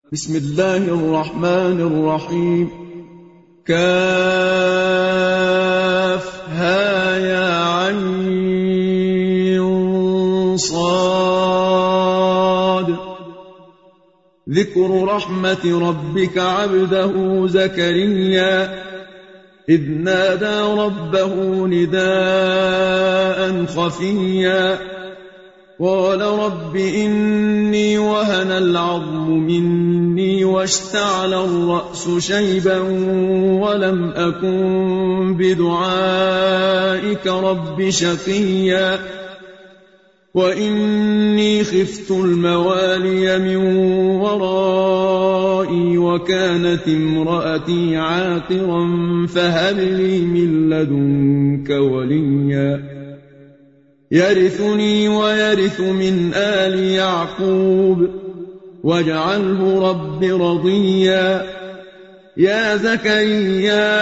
بسم الله الرحمن الرحيم. كافها يا عين صاد. ذكر رحمة ربك عبده زكريا إذ نادى ربه نداء خفيا قال رب إني وهن العظم مني واشتعل الرأس شيبا ولم أكن بدعائك رب شقيا وإني خفت الموالي من ورائي وكانت امرأتي عاقرا فهب لي من لدنك وليا يرثني ويرث من آل يعقوب واجعله رب رضيا. يا زكريا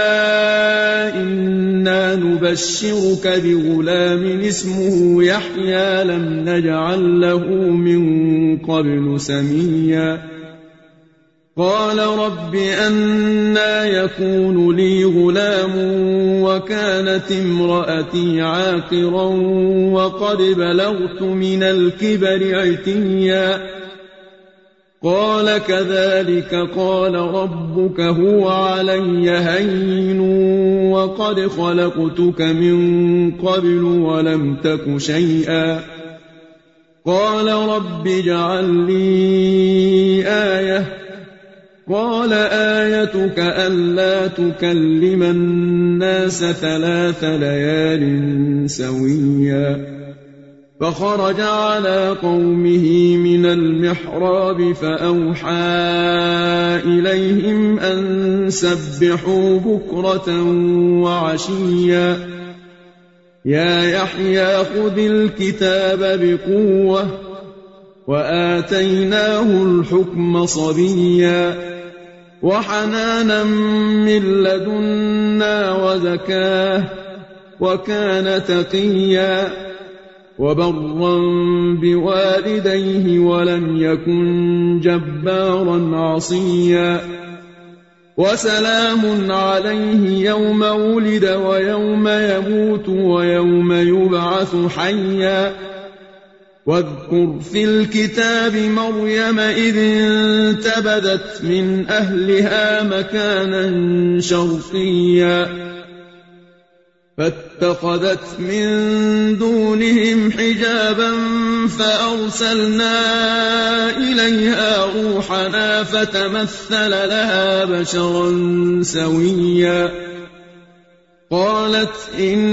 إنا نبشرك بغلام اسمه يحيى لم نجعل له من قبل سميا. قال رب أنى يكون لي غلام وكانت امرأتي عاقرا وقد بلغت من الكبر عتيا. قال كذلك قال ربك هو علي هين وقد خلقتك من قبل ولم تك شيئا. قال رب اجعل لي آية. قال آيتك ألا تكلم الناس 3 ليال سويا. فخرج على قومه من المحراب فأوحى إليهم أن سبحوا بكرة وعشيا. يا يحيى خذ الكتاب بقوة وآتيناه الحكم صبيا وحنانا من لدنا وزكاه وكان تقيا وبرا بوالديه ولم يكن جبارا عصيا. وسلام عليه يوم ولد ويوم يموت ويوم يبعث حيا. واذكر في الكتاب مريم إذ انتبذت من أهلها مكانا شرقيا فاتخذت من دونهم حجابا فأرسلنا إليها روحنا فتمثل لها بشرا سويا. قالت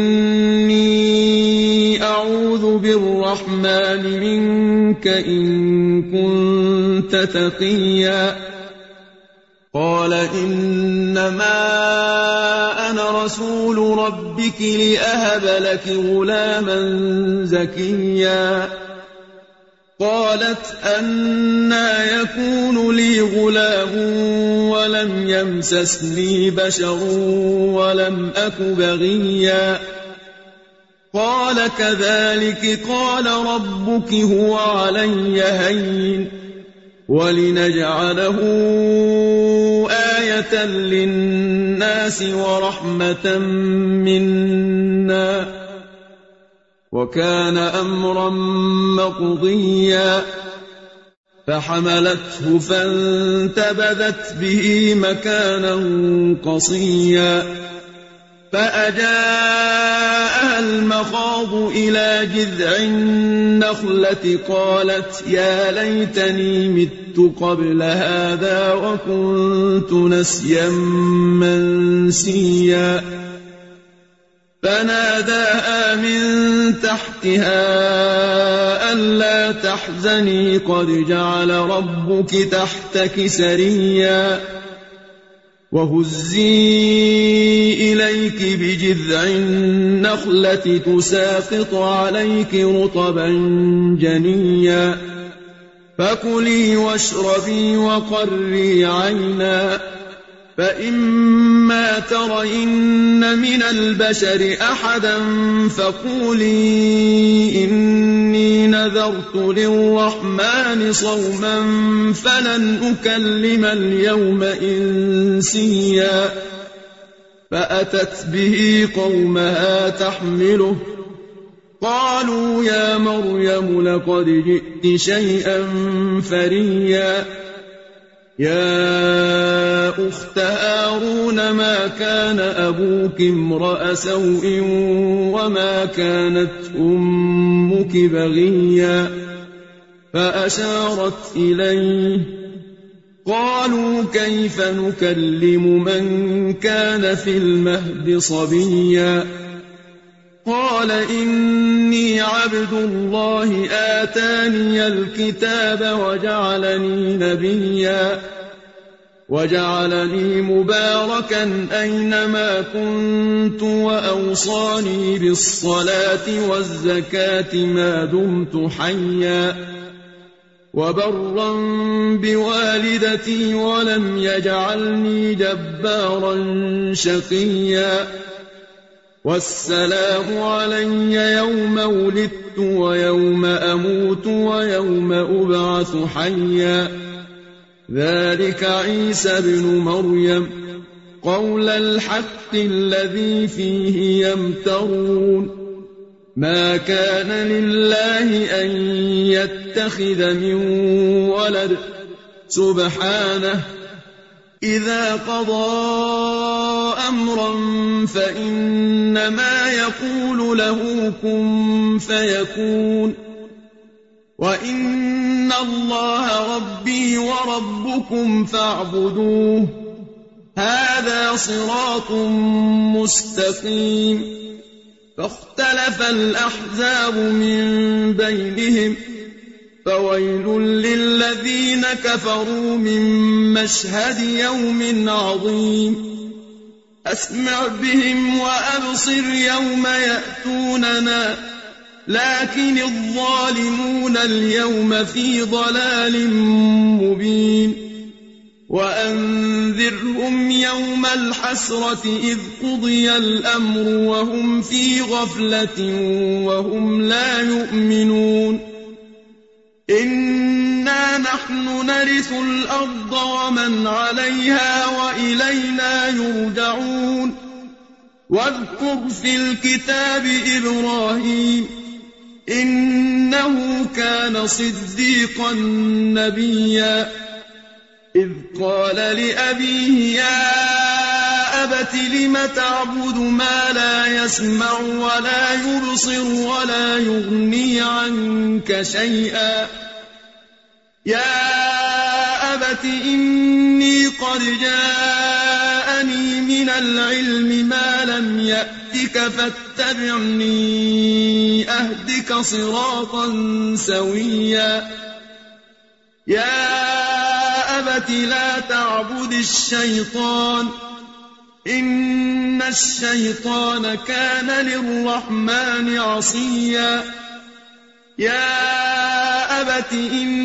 إني أعوذ بالرحمن منك إن كنت تقيا. قال إنما أنا رسول ربك لأهب لك غلاما زكيا. قالت أنى يكون لي غلام ولم يمسسني بشر ولم أك بغيا. قال كذلك قال ربك هو علي هين ولنجعله آية للناس ورحمة منا وكان أمرا مقضيا. فحملته فانتبذت به مكانا قصيا. فأجاءها المخاض إلى جذع النخلة قالت يا ليتني مت قبل هذا وكنت نسيا منسيا. فناداها من تحتها ألا تحزني قد جعل ربك تحتك سريا. وهزي إليك بجذع النخلة تساقط عليك رطبا جنيا. فكلي واشربي وقري عينا فإما ترين من البشر أحدا فقولي إني نذرت للرحمن صوما فلن أكلم اليوم إنسيا فأتت به قومها تحمله قالوا يا مريم لقد جئت شيئا فريا يا أخت هارون ما كان أبوك امرأ سوء وما كانت أمك بغيا فأشارت إليه قالوا كيف نكلم من كان في المهد صبيا قال إني عبد الله آتاني الكتاب وجعلني نبيا وجعلني مباركا أينما كنت وأوصاني بالصلاة والزكاة ما دمت حيا وبرا بوالدتي ولم يجعلني جبارا شقيا والسلام علي يوم ولدت ويوم أموت ويوم أبعث حيا ذلك عيسى بن مريم قول الحق الذي فيه يمترون ما كان لله أن يتخذ من ولد سبحانه إذا قضى أمرا فإنما يقول له كن فيكون وإن الله ربي وربكم فاعبدوه هذا صراط مستقيم فاختلف الأحزاب من بينهم فويل للذين كفروا من مشهد يوم عظيم أسمع بهم وأبصر يوم يأتوننا لكن الظالمون اليوم في ضلال مبين وأنذرهم يوم الحسرة إذ قضي الأمر وهم في غفلة وهم لا يؤمنون إنا نحن نرث الأرض ومن عليها وإلينا يرجعون واذكر في الكتاب إبراهيم إنه كان صديقا نبيا إذ قال لأبيه يا أبت لم تعبد ما لا يسمع ولا يبصر ولا يغني عنك شيئا يا أبت إني قد جاءني من العلم ما لم يأتك فاتبعني أهدك صراطا سويا يا أبت لا تعبد الشيطان إن الشيطان كان للرحمن عصيا يا أبت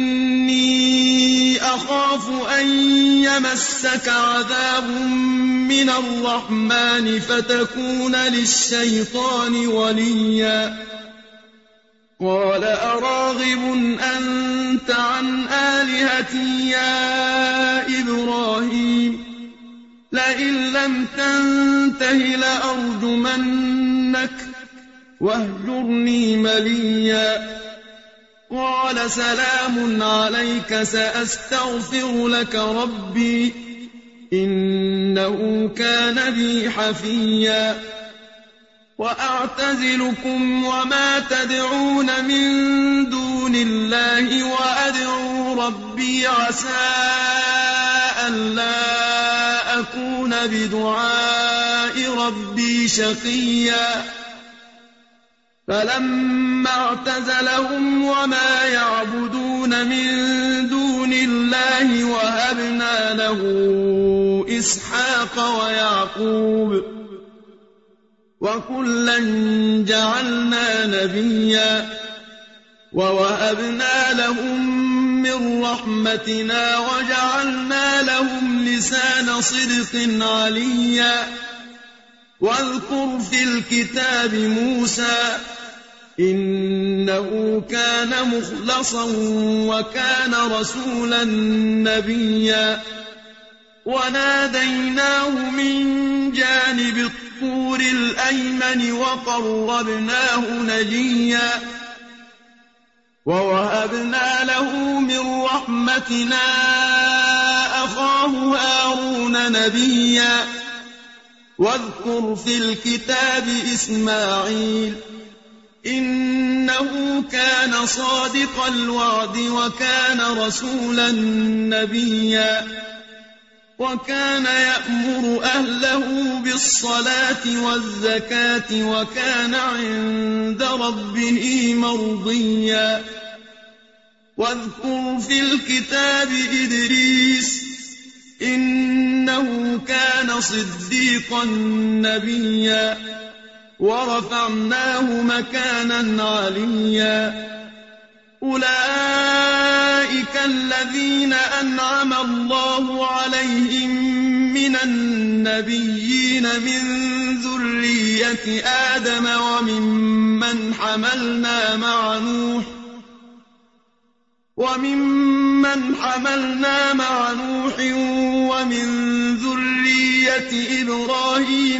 إني أخاف أن يمسك عذاب من الرحمن فتكون للشيطان وليا قال أراغب أنت عن آلهتي يا إبراهيم لئن لم تنته لأرجمنك واهجرني مليا قال سلام عليك سأستغفر لك ربي إنه كان بي حفيا وأعتزلكم وما تدعون من دون الله وأدعو ربي عسى ألا أكون بدعاء ربي شقيا فلما اعتزلهم وما يعبدون من دون الله وهبنا له إسحاق ويعقوب وكلا جعلنا نبيا ووهبنا لهم من رحمتنا وجعلنا لهم لسان كان صدق عليا واذكر في الكتاب موسى إنه كان مخلصا وكان رسولا نبيا وناديناه من جانب الطور الأيمن وقربناه نجيا ووهبنا له من رحمتنا أخاه هارون نبيا واذكر في الكتاب إسماعيل إنه كان صادق الوعد وكان رسولا نبيا وكان يأمر أهله بالصلاة والزكاة وكان عند ربه مرضيا واذكر في الكتاب إدريس إنه كان صديقا نبيا ورفعناه مكانا عليا أولئك الذين أنعم الله عليهم من النبيين من ذرية آدم وممن حملنا مع نوح ومن ذرية إبراهيم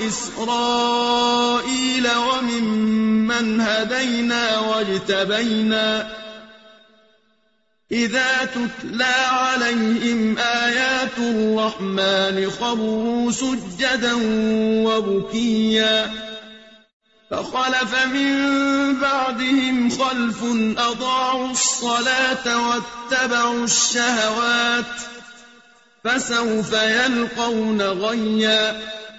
وإسرائيل وممن هدينا واجتبينا إذا تتلى عليهم آيات الرحمن خروا سجدا وبكيا فخلف من بعدهم خلف أضاعوا الصلاة واتبعوا الشهوات فسوف يلقون غيا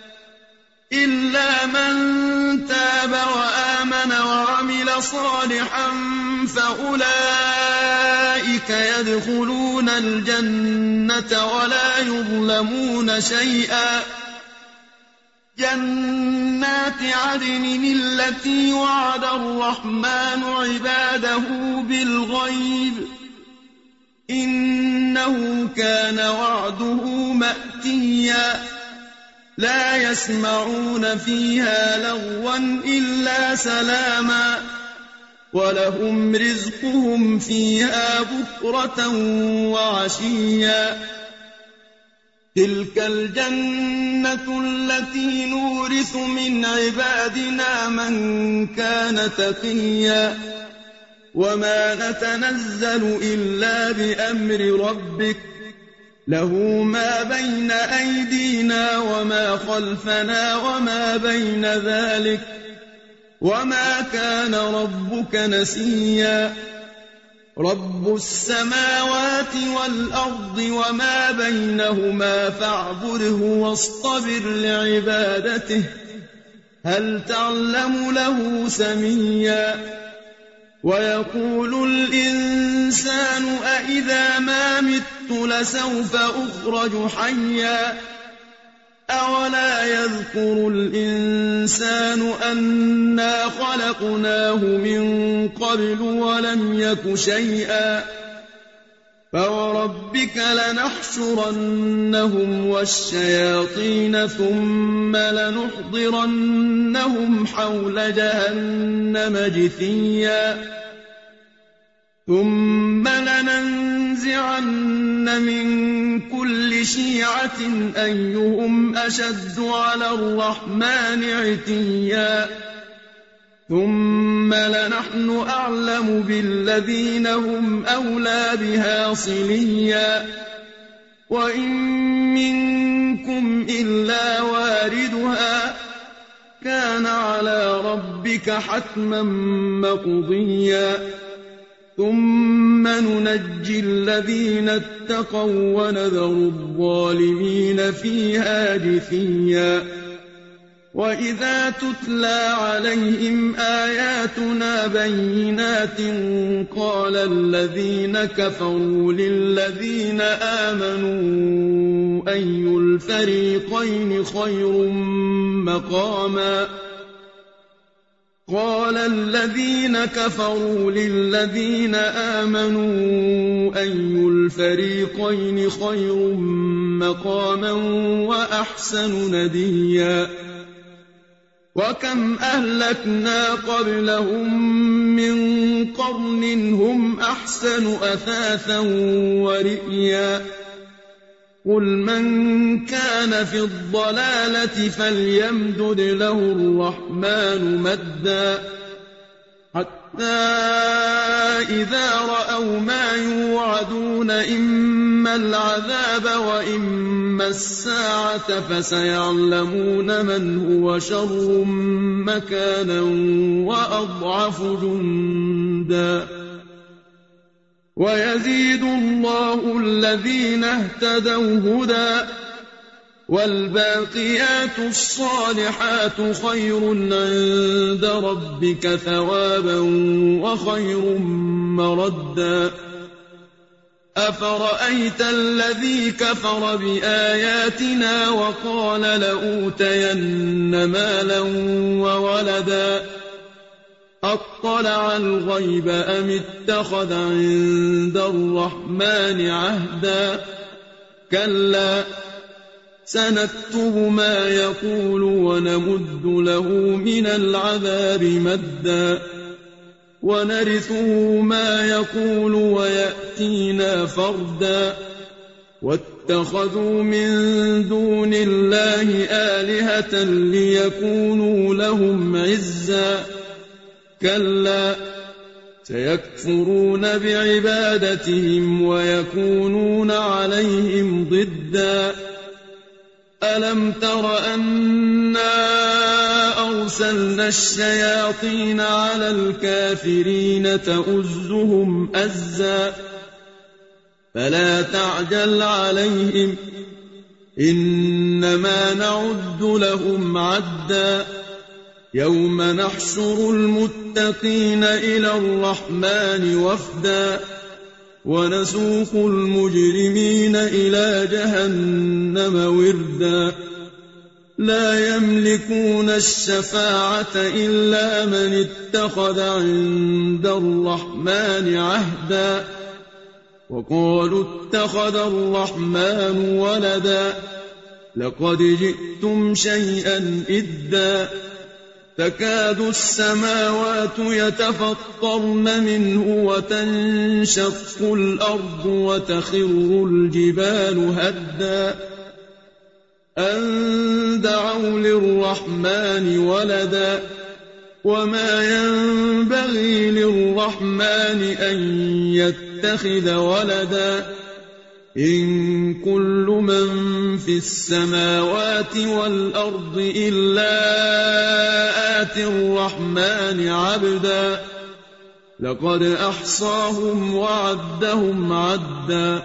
إلا من تاب وآمن وعمل صالحا فأولئك يدخلون الجنة ولا يظلمون شيئا جنات عدن التي وعد الرحمن عباده بالغيب إنه كان وعده مأتيا لا يسمعون فيها لغوا إلا سلاما ولهم رزقهم فيها بكرة وعشيا تلك الجنة التي نورث من عبادنا من كان تقيا وما نتنزل إلا بأمر ربك له ما بين أيدينا وما خلفنا وما بين ذلك وما كان ربك نسيا رب السماوات والأرض وما بينهما فاعبده واصطبر لعبادته هل تعلم له سميا ويقول الإنسان أإذا ما مت لسوف أخرج حيا أولا يذكر الإنسان أنا خلقناه من قبل ولم يك شيئا فوربك لنحشرنهم والشياطين ثم لنحضرنهم حول جهنم جثيا ثم لننزعن من كل شيعة أيهم أشد على الرحمن عتيا ثم لنحن أعلم بالذين هم أولى بها صليا وإن منكم إلا واردها كان على ربك حتما مقضيا ثم ننجي الذين اتقوا ونذر الظالمين فيها جثيا وإذا تتلى عليهم آياتنا بينات قال الذين كفروا للذين آمنوا أي الفريقين خير مقاما قال الذين كفروا للذين آمنوا أي الفريقين خير مقاما وأحسن نديا وكم أهلكنا قبلهم من قرن هم أحسن أثاثا ورئيا قل من كان في الضلالة فليمدد له الرحمن مدا حتى إذا رأوا ما يوعدون إما العذاب وإما الساعة فسيعلمون من هو شر مكانا وأضعف جندا ويزيد الله الذين اهتدوا هدى والباقيات الصالحات خير عند ربك ثوابا وخير مردا أفرأيت الذي كفر بآياتنا وقال لأوتين مالا وولدا أطلع الغيب أم اتخذ عند الرحمن عهدا كلا سنكتب ما يقول ونمد له من العذاب مدا ونرثه ما يقول ويأتينا فردا واتخذوا من دون الله آلهة ليكونوا لهم عزا كلا سيكفرون بعبادتهم ويكونون عليهم ضدا ألم تر أنا أرسلنا الشياطين على الكافرين تؤزهم أزا فلا تعجل عليهم إنما نعد لهم عدا يوم نحشر المتقين إلى الرحمن وفدا ونسوق المجرمين إلى جهنم وردا لا يملكون الشفاعة إلا من اتخذ عند الرحمن عهدا وقالوا اتخذ الرحمن ولدا لقد جئتم شيئا إدا تكاد السماوات يتفطرن منه وتنشق الأرض وتخر الجبال هدا أن دعوا للرحمن ولدا وما ينبغي للرحمن أن يتخذ ولدا إن كل من في السماوات والأرض إلا آتي الرحمن عبدا لقد أحصاهم وعدهم عدا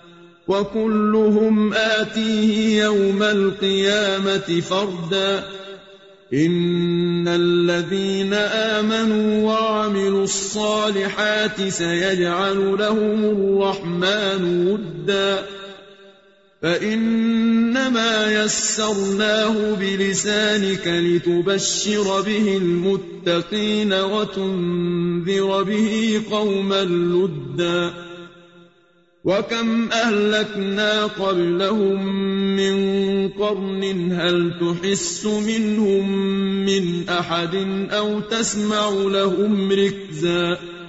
وكلهم آتيه يوم القيامة فردا إن الذين آمنوا وعملوا الصالحات سيجعل لهم الرحمن ودا فإنما يسرناه بلسانك لتبشر به المتقين وتنذر به قوما لدا وكم أهلكنا قبلهم من قرن هل تحس منهم من أحد أو تسمع لهم ركزا